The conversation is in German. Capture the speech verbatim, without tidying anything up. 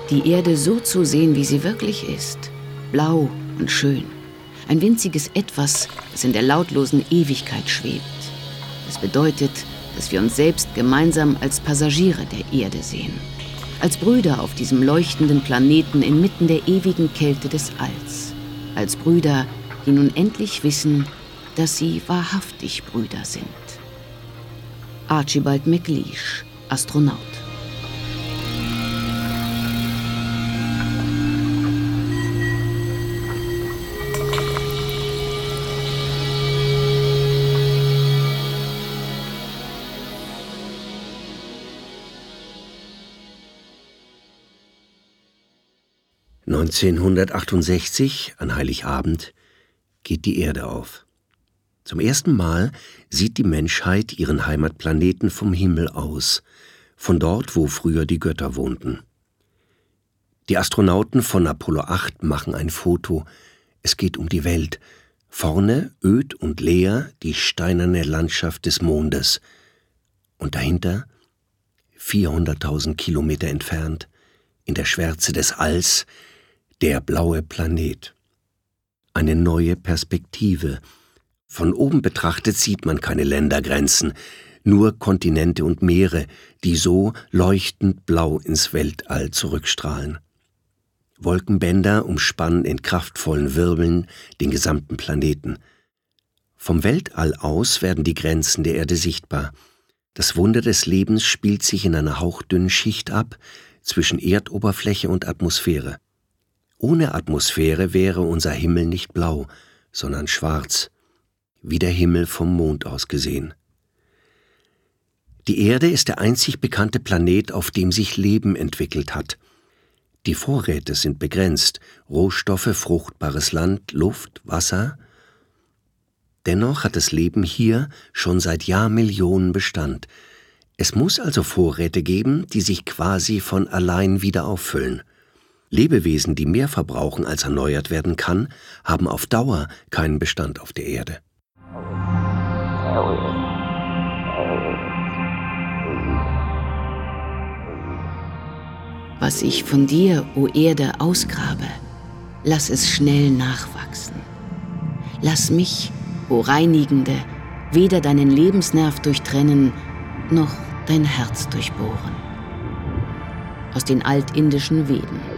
Die Erde so zu sehen, wie sie wirklich ist. Blau und schön. Ein winziges Etwas, das in der lautlosen Ewigkeit schwebt. Das bedeutet, dass wir uns selbst gemeinsam als Passagiere der Erde sehen. Als Brüder auf diesem leuchtenden Planeten inmitten der ewigen Kälte des Alls. Als Brüder, die nun endlich wissen, dass sie wahrhaftig Brüder sind. Archibald MacLeish, Astronaut. neunzehnhundertachtundsechzig, an Heiligabend, geht die Erde auf. Zum ersten Mal sieht die Menschheit ihren Heimatplaneten vom Himmel aus, von dort, wo früher die Götter wohnten. Die Astronauten von Apollo acht machen ein Foto. Es geht um die Welt. Vorne, öd und leer, die steinerne Landschaft des Mondes. Und dahinter, vierhunderttausend Kilometer entfernt, in der Schwärze des Alls, der blaue Planet. Eine neue Perspektive. Von oben betrachtet sieht man keine Ländergrenzen, nur Kontinente und Meere, die so leuchtend blau ins Weltall zurückstrahlen. Wolkenbänder umspannen in kraftvollen Wirbeln den gesamten Planeten. Vom Weltall aus werden die Grenzen der Erde sichtbar. Das Wunder des Lebens spielt sich in einer hauchdünnen Schicht ab, zwischen Erdoberfläche und Atmosphäre. Ohne Atmosphäre wäre unser Himmel nicht blau, sondern schwarz, wie der Himmel vom Mond aus gesehen. Die Erde ist der einzig bekannte Planet, auf dem sich Leben entwickelt hat. Die Vorräte sind begrenzt, Rohstoffe, fruchtbares Land, Luft, Wasser. Dennoch hat das Leben hier schon seit Jahrmillionen Bestand. Es muss also Vorräte geben, die sich quasi von allein wieder auffüllen. Lebewesen, die mehr verbrauchen, als erneuert werden kann, haben auf Dauer keinen Bestand auf der Erde. Was ich von dir, o Erde, ausgrabe, lass es schnell nachwachsen. Lass mich, o Reinigende, weder deinen Lebensnerv durchtrennen, noch dein Herz durchbohren. Aus den altindischen Veden.